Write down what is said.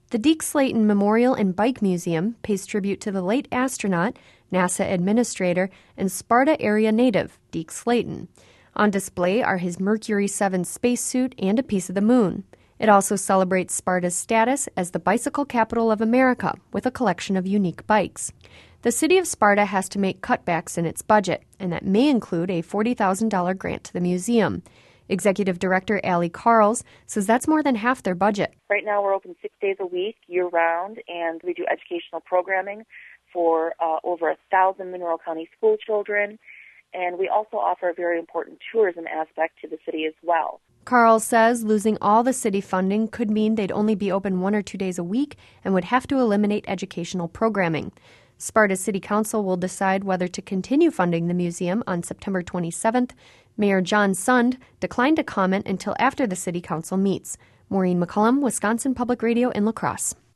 The Deke Slayton Memorial and Bike Museum pays tribute to the late astronaut, NASA administrator, and Sparta area native, Deke Slayton. On display are his Mercury 7 spacesuit and a piece of the moon. It also celebrates Sparta's status as the bicycle capital of America with a collection of unique bikes. The city of Sparta has to make cutbacks in its budget, and that may include a $40,000 grant to the museum. Executive Director Allie Carls says that's more than half their budget. Right now we're open 6 days a week, year-round, and we do educational programming for over 1,000 Mineral County school children, and we also offer a very important tourism aspect to the city as well. Carls says losing all the city funding could mean they'd only be open 1 or 2 days a week and would have to eliminate educational programming. Sparta City Council will decide whether to continue funding the museum on September 27th. Mayor John Sund declined to comment until after the City Council meets. Maureen McCullum, Wisconsin Public Radio in La Crosse.